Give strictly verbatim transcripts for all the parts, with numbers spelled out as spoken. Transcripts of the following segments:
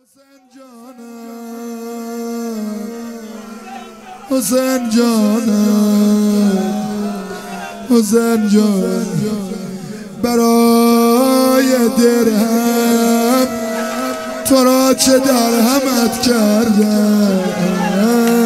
حسین جانم حسین جانم حسین جانم برای درهم تو را چه درهمت کردم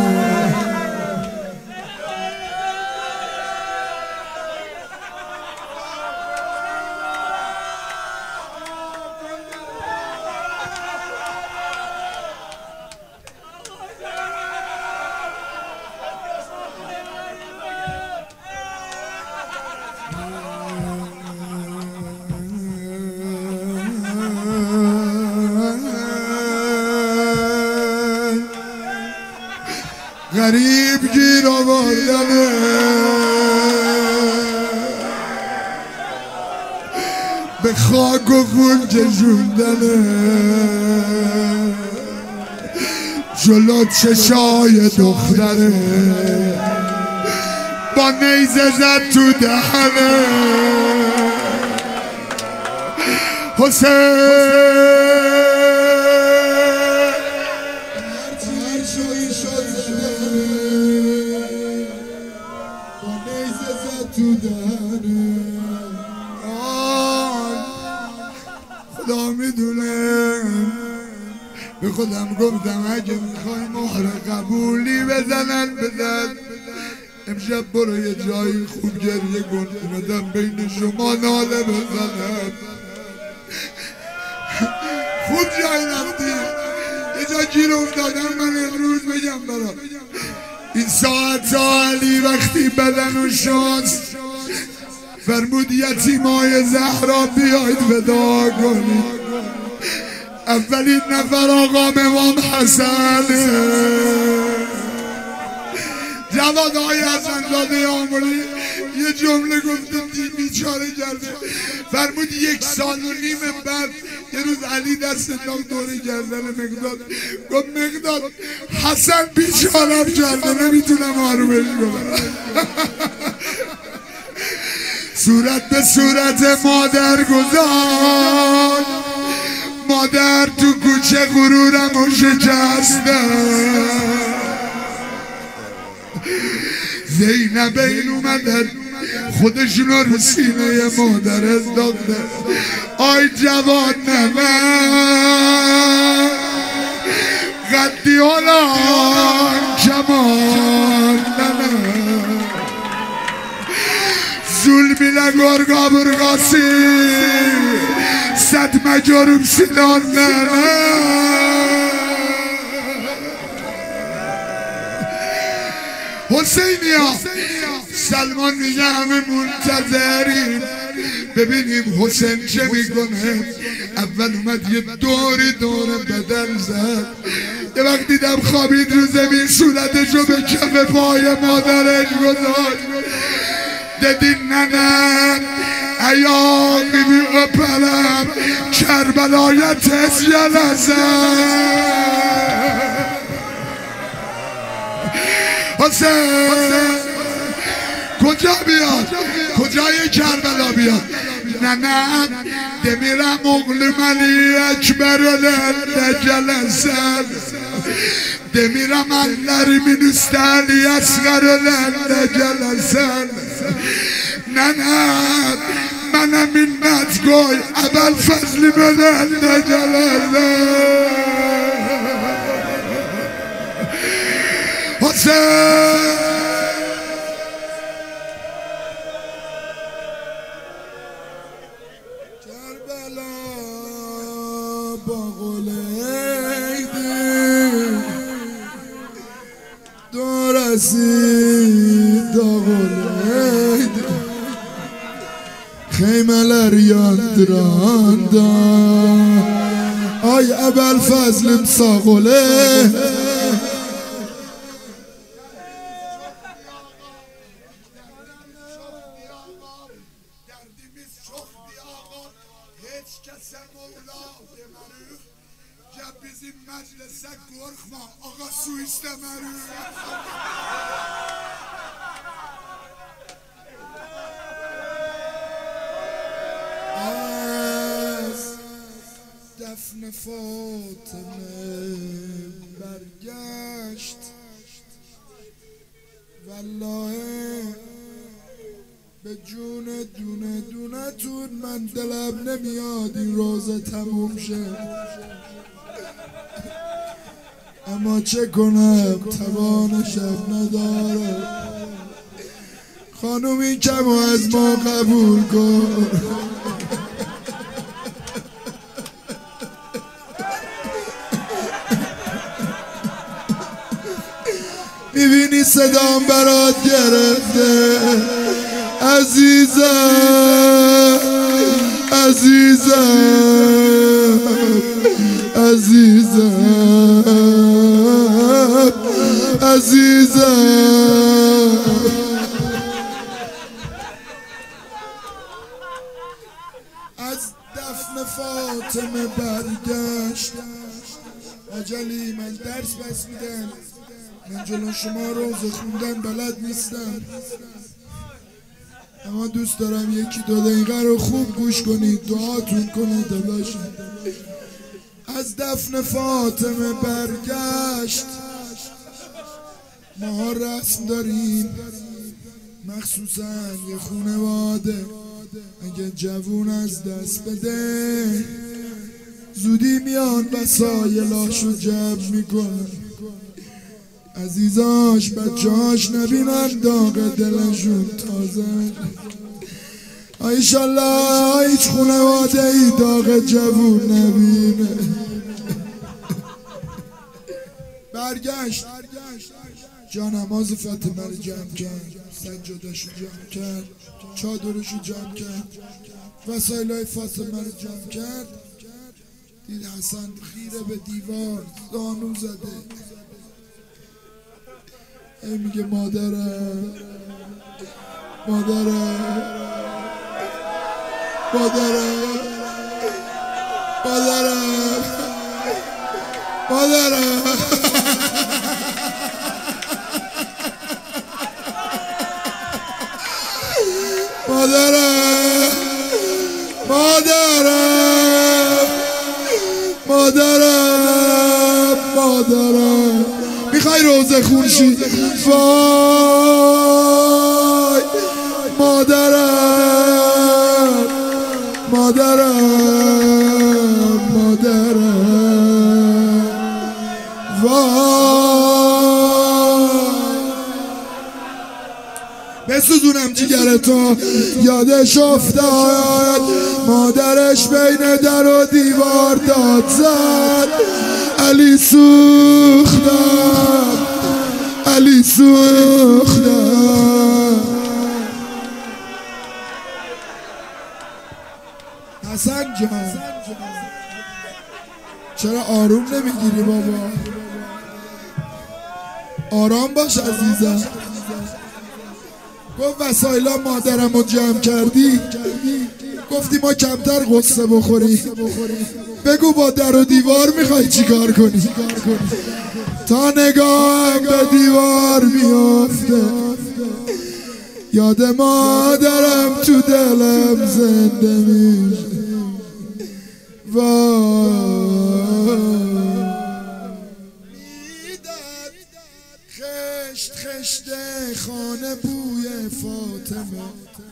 غریب گیر آوردنه به خاک و خون کشوندنه جلو چشای دختره با نیزه زد تو دهنه حسین تو دهنه خدا میدونه به خودم گفتم اگه میخوای مهر قبولی بزنن بزن امشب برو یه جایی خوب گریه کن اومدم بین شما ناله بزنم خوب جایی رفتی یه جا گیر افتادم من امروز بگم برا این ساعت علی وقتی بدن و شانس فرمود یتیمای زهرا بیاید ودا کنید اولین نفر آقا امام حسنه جواد آقای حسن‌زاده آملی یه جمله گفته بیچاره کرده فرمود یک سال و نیم بعد یه روز علی دست انداخت دوره گردن مقداد گفت مقداد حسن بیچارم کرده نمیتونم آرومش کنم صورت به صورت مادر گذار مادر تو کوچه غرورم و شکستم زینب این اومدن خودشونو رو سینه مادر انداخته آی جوان نمن قدی حالان کمان نمن ظلمی نگار گابرگاسی صد مجارم سیلان نمن حسینیا سلمان میگه همه منتظریم ببینیم حسین چه میکنه اول اومد یه دوری دور بدن زد یه وقت دیدم خوابید رو زمین صورتشو به کف پای مادرش گذاشت دیدی ننم ایا بیبی اپلم کربلایت از یلزم حسین کجا بیاد کجای کربلا بیاد نه نه دمیرم اغل ملی اکبر لنده جلسن دمیرم اللری منستالی اصغر لنده جلسن نه نه منم این مدگوی اول فضلی بلنده جلسن حسین کربلا با قلیدی دو رسید دا قلیدی خیملر یاندراندان آی ابل فضلم ساقله bizim meclise korkma ağa su istemiyoruz. Az defne دفن فاطمه برگشت والله به جون دونه دونه تون من دلم نمیاد این روزه تموم شه، اما چه کنم توانشم نداره. خانوم این کمو از ما قبول کن. میبینی صدام برات گرفته عزیزم عزیزم عزیزم عزیزم. از دفن فاطمه برگشت آجلی من درس بس میدم، من جلو شما روزه خوندن بلد نیستم، اما دوست دارم یکی دو دقیقه رو خوب گوش کنید، دعاتون کنه داداشم. از دفن فاطمه برگشت، ما رسم داریم مخصوصا یه خونواده اگه جوون از دست بده زودی میان وسایلاشو جمع میکنن، عزیزاش بچهاش نبینن داغ دلشون تازه. ایشالله هیچ خونواده ای داغ جوون نبینه. برگشت جا نماز فاطمه رو جمع کرد، سجادشو جمع کرد، چادرشو جمع کرد، وسایلای فاطمه رو جمع کرد. دید حسن خیره به دیوار زانو زده، ای میگه مادرم مادرم مادرم مادرم مادرم مادرم مادرم مادرم مادرم. میخوای روزه خونشی؟ وای مادرم مادرم مادرم وای. بسوزونم جیگرتو یادش افتاد مادرش بین در و دیوار داد زد، علی سوختم علی سوختم. حسن جان چرا آروم نمیگیری بابا؟ آرام باش عزیزم. گفت وسایلا مادرم رو جمع کردی؟ گفتی ما کمتر قصه بخوری. بگو با در و دیوار میخوای چیکار کنی؟ تا نگاهم به دیوار میافته یاد مادرم تو دلم زنده میشه. وای میدد خشت خشت خانه بوی فاطمه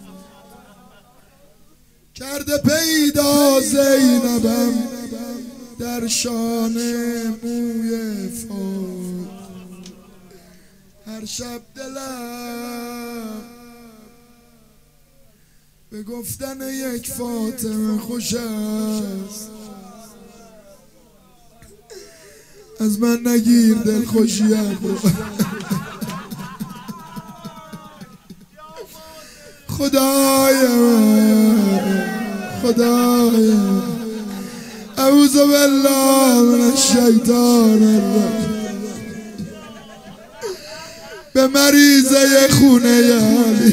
کرده پیدا زینبم در شانه موی فاطمه. هر شب دلم به گفتن یک فاطمه خوش است، از من نگیر دل خوشیم رو. خدای من خدای اعوذ بالله من الشیطان الرجیم. به مریضه خونه علی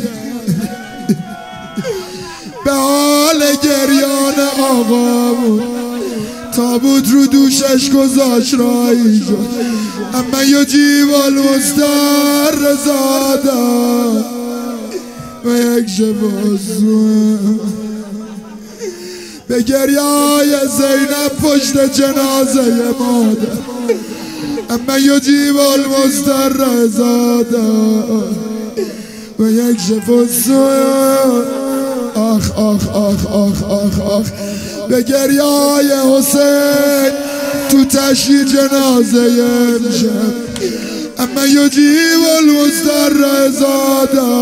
به حال گریان آقامون تابوت رو دوشش گذاشت رایی شد. اما یجیب المضطر زاده و یک شفازوه به گریای زینب پشت جنازه مادر اما یجیب المضطر زاده و یکشف السوء. آخ آخ آخ آخ آخ آخ به گریای حسین تو تشییع جنازه امشب اما یجیب المضطر زاده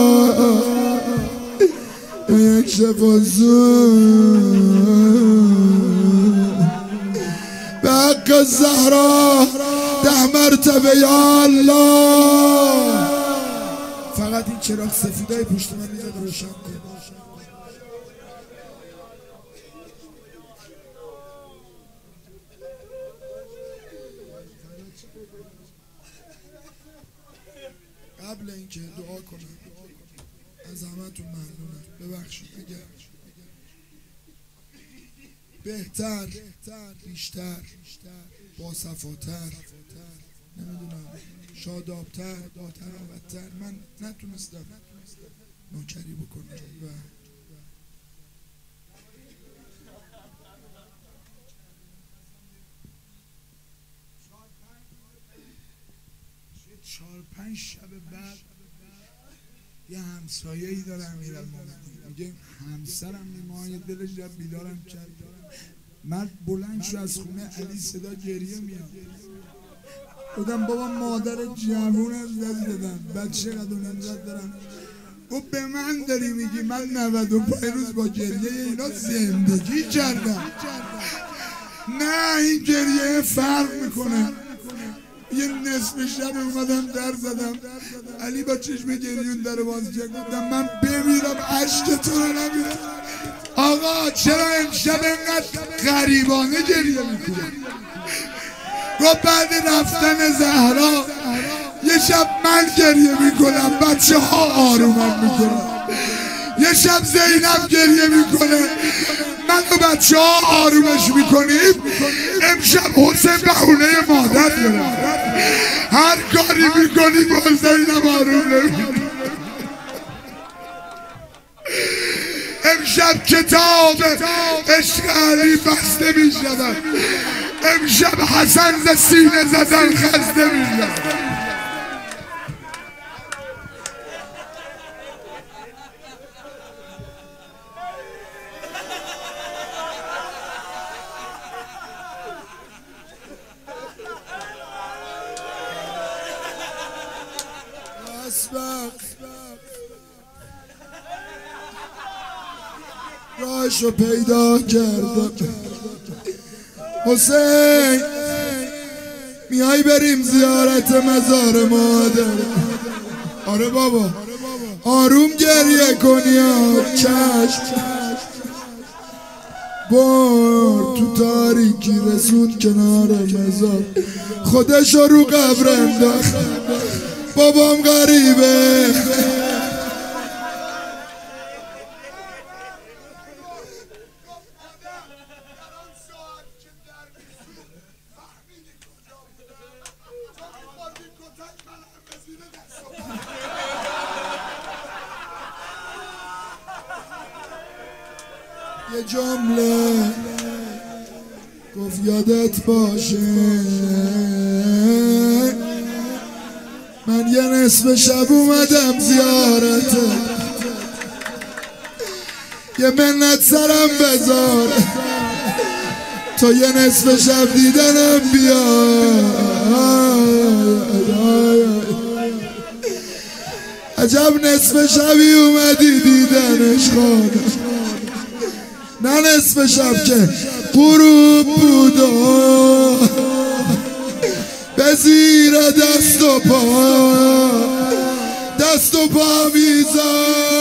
و یکشف السوء به حق الزهرا ده مرتبه یا الله. فقط این چراغ سفیدای پشت من میزد روشن کن. قبل اینکه دعا کنم از همتون ممنونم. ببخشید اگر بهتر، بیشتر، باصفاتر، نمیدونم شادابتر، باتراوتر من نتونستم نوکری بکنم و چهار پنج شب بعد یه همسایه‌ای داره امیرالمومنین میگه همسرم نیمای دلش جب بیدارم کرد. مرد بلند شو از خونه علی صدا گریه میاد. بودم بابا مادر جوون از دست دادم بچه قد و نمزد دارم. گفت به من داری میگی من نود و پنج روز با گریه اینا زندگی کردم. نه این گریه فرق میکنه. یه نصف شب اومدم در زدم علی با چشم گریون در باز کرد. گفتم من بمیرم عشق تو رو نمیرم. آقا چرا امشب اینقدر غریبانه گریه میکنه؟ گفت بعد رفتن زهرا یه شب من گریه میکنم بچه ها آرومم میکنم. یه شب زینب گریه میکنه من و بچه ها آرومش میکنیم. امشب حسین بهونه مادر داره هر کاری میکنیم با زینب آروم نمیکنیم. امشب کتاب عشق علی بسته میشود. امشب حسن ز سینه زدن خسته میشود. راهشو پیدا کردم. حسین میای بریم زیارت مزار مادر؟ آره بابا آروم گریه کنی ها. چشم بار تو تاریکی رسون کنار مزار خودشو رو قبر انداخت. بابام غریبه یه جمله گفت یادت باشه من یه نصف شب اومدم زیارته یه منت سرم بذار تو یه نصف شب دیدنم بیا. عجب نصف شبی اومدی دیدنش خانم. نه نصف شب که غروب بود به زیر دست و پا دست و پا میزد